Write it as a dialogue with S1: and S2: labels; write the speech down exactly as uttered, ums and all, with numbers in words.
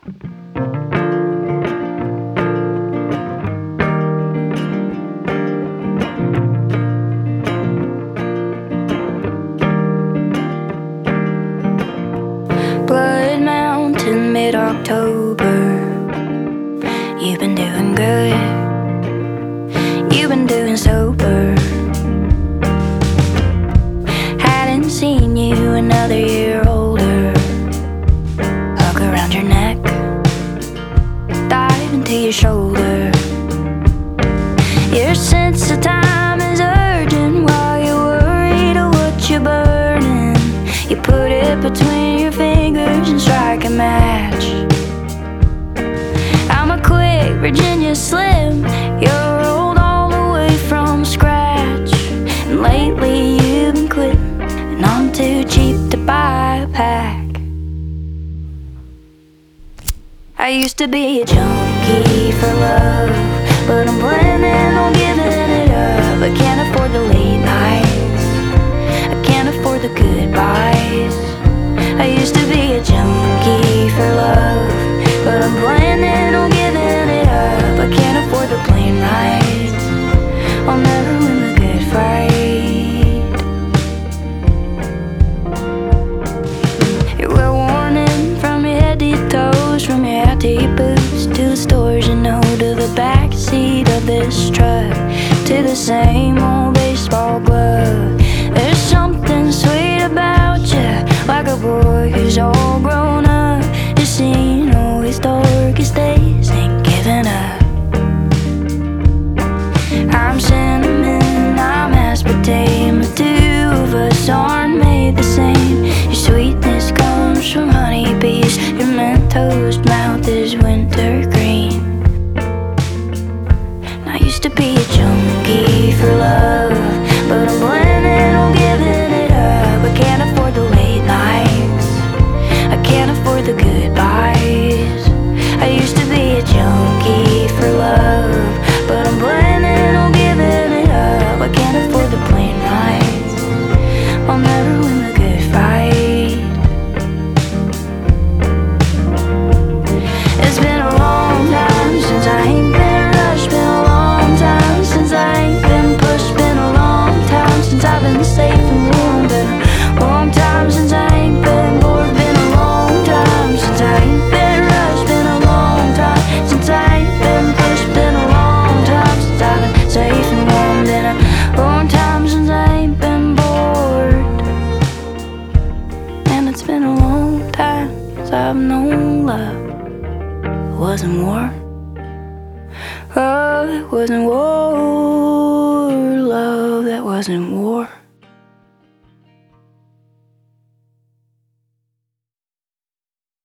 S1: Blood Mountain, mid-October. You've been doing good. You've been doing sober. Hadn't seen you another year older. Hug around your neck, dive into your shoulder. Your sense of time is urgent while you're worried of what you're burning. You put it between your fingers and strike a match. I'm a quick Virginia Slim. You're rolled all the way from scratch. And lately you've been quitting, and I'm too cheap to buy a pack. I used to be a junkie for love, but I'm planning on giving it up. I can't afford the late nights, I can't afford the goodbyes. I used to be a junkie for love, but I'm planning on giving it up. I can't afford the plane rides, I'll never win the good fight. You wear warning from your head to your toes, from your hat to your boots, to the stores you know, to the backseat of this truck, to the same old baseball glove. There's something sweet about you, like a boy who's all grown up, just seen all his darkest days, ain't giving up. I'm cinnamon, I'm aspartame, the two of us aren't made the same. Your sweetness comes from honeybees, your Mentos mouth is wintergreen. I used to be a junkie for love, but I'm planning on giving it up. I can't afford the late nights, I can't afford the goodbyes. I used to be a junkie for love, but I'm planning on giving it up. I can't afford the plane rides, I'll never win the good fight. It's been a long time since I ain't been rushed, been a long time since I ain't been pushed, been a long time since I've been safe and warm, been a long time since I ain't been bored, been a long time since I ain't been rushed, been a long time since I ain't been pushed, been a long time since I've been safe and warm, been a long time since I ain't been bored, and it's been a long time since I've known love. It wasn't war, oh, it wasn't war, love, that wasn't war.